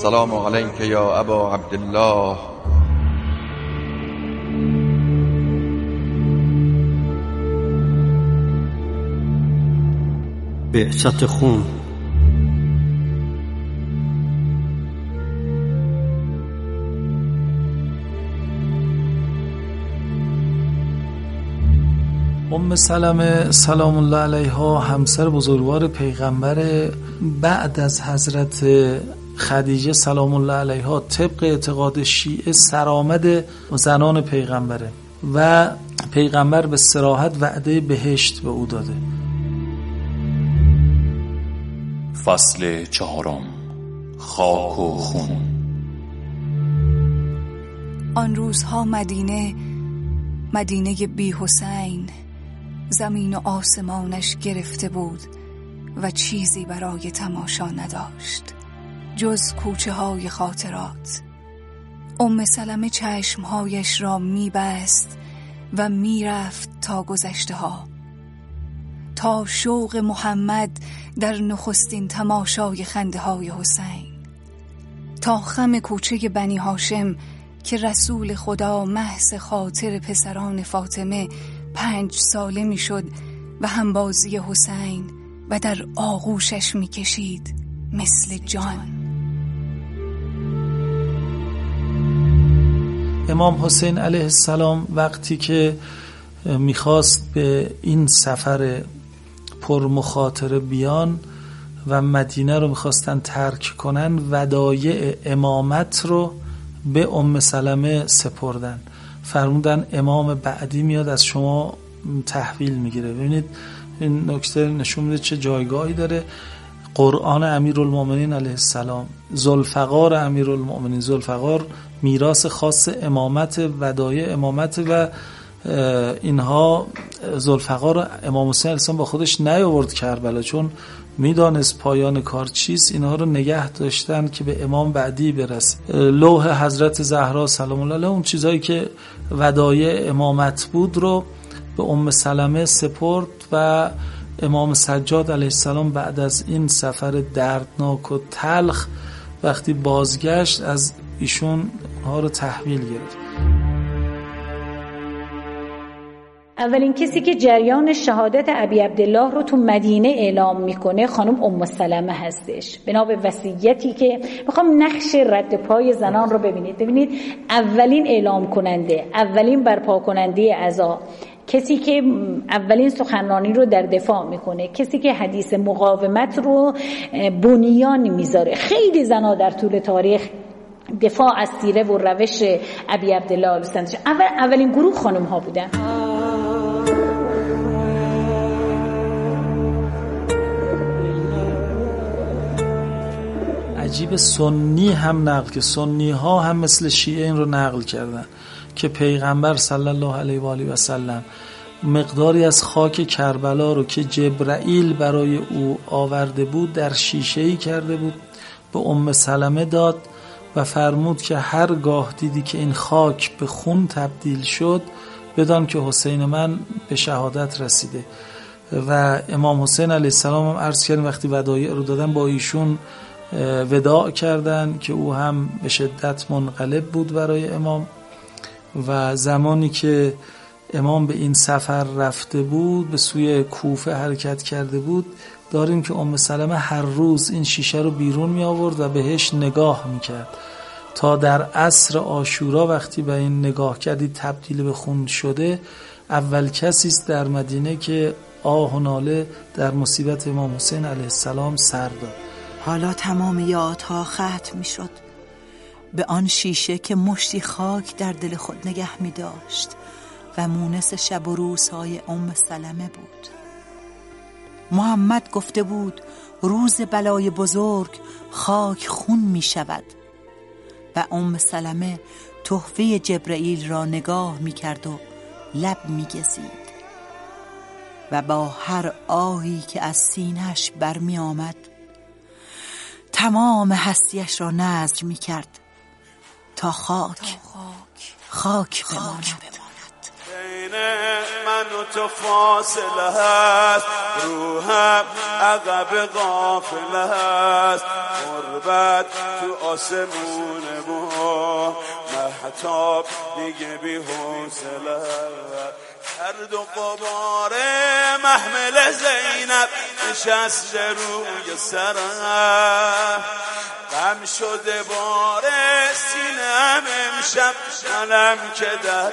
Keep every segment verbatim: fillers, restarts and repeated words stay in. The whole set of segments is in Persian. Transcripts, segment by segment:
السلام علیک یا ابا عبدالله. بعثت خون. ام سلمه سلام الله علیها همسر بزرگوار پیغمبر بعد از حضرت خدیجه سلام الله علیها طبق اعتقاد شیعه سرآمد زنان پیغمبره و پیغمبر به صراحت وعده بهشت به او داده. فصل چهارم، خاک و خون. آن روزها مدینه مدینه بی حسین زمین و آسمانش گرفته بود و چیزی برای تماشا نداشت جز کوچه های خاطرات. ام سلمه چشمهایش را میبست و میرفت تا گذشته ها، تا شوق محمد در نخستین تماشای خنده های حسین، تا خم کوچه بنی هاشم که رسول خدا محض خاطر پسران فاطمه پنج ساله می شد و همبازی حسین و در آغوشش می کشید مثل جان. امام حسین علیه السلام وقتی که میخواست به این سفر پر مخاطره بیان و مدینه رو میخواستن ترک کنن، ودایع امامت رو به ام سلمه سپردن، فرمودن امام بعدی میاد از شما تحویل میگیره. ببینید این نکته نشون میده چه جایگاهی داره. قرآن امیرالمومنین علیه السلام، ذوالفقار امیرالمومنین، ذوالفقار میراث خاص امامت، ودایع امامت و اینها. ذوالفقار امام حسین علیه السلام با خودش نیاورد کربلا، چون میدانست پایان کار چیست. اینها رو نگه داشتن که به امام بعدی برسه. لوح حضرت زهرا سلام الله علیها، اون چیزایی که ودایع امامت بود رو به ام سلمه سپرد و امام سجاد علیه السلام بعد از این سفر دردناک و تلخ وقتی بازگشت از ایشون ها رو تحویل گرفت. اولین کسی که جریان شهادت ابی عبدالله رو تو مدینه اعلام میکنه خانم ام سلمه هستش، بنا به وصیتی که میخوام نقش رد پای زنان رو ببینید. ببینید اولین اعلام کننده، اولین برپا کننده عزا، کسی که اولین سخنرانی رو در دفاع میکنه، کسی که حدیث مقاومت رو بنیان میذاره. خیلی زنا در طول تاریخ دفاع از سیره و روش ابی عبدالله هستند. اول اولین گروه خانم ها بودن. عجیب، سنی هم نقل که سنی ها هم مثل شیعه این رو نقل کردن که پیغمبر صلی الله علیه و آله و سلم مقداری از خاک کربلا رو که جبرائیل برای او آورده بود در شیشه‌ای کرده بود، به ام سلمه داد و فرمود که هرگاه دیدی که این خاک به خون تبدیل شد بدان که حسین من به شهادت رسیده. و امام حسین علیه السلام هم عرض کردن وقتی ودایع رو دادن با ایشون وداع کردن که او هم به شدت منقلب بود برای امام. و زمانی که امام به این سفر رفته بود، به سوی کوفه حرکت کرده بود، داریم که ام سلمه هر روز این شیشه رو بیرون می آورد و بهش نگاه می کرد تا در عصر عاشورا وقتی به این نگاه کردی تبدیل به خون شده. اول کسی است در مدینه که آه و ناله در مصیبت امام حسین علیه السلام سر داد. حالا تمام یادها ختم می شد به آن شیشه که مشتی خاک در دل خود نگه می داشت و مونس شب و روزهای ام سلمه بود. محمد گفته بود روز بلای بزرگ خاک خون می شود و ام سلمه تحفه جبرائیل را نگاه می کرد و لب می گزید و با هر آهی که از سینه‌اش برمی آمد تمام هستیش را نذر می کرد تا خاک خاک بماند. بین من و تو فاصله هست، روحم عقب غافل هست، غربت تو آسمون ما، مهتاب دیگه بی حوصله هست. درد و غبار محمل زینب نشست روی سرم، غم شده بار سینم امشب، منم که در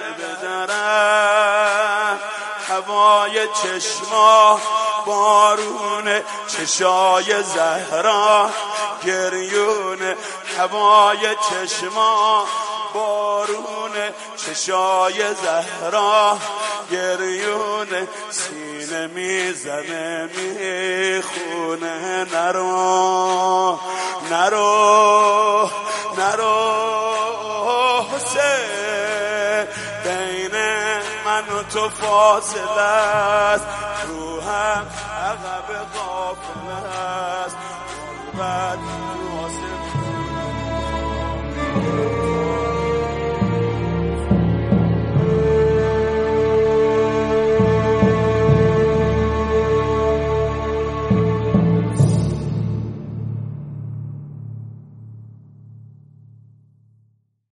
بدرم. هوای چشما بارون، چشای زهرا گریون، هوای چشما بارون، چشای زهرا گریون، سینه میزنه میخونه. نرو نرو نرو حسین، بین من و تو فاصله است، روحم عقب غافل است، غربت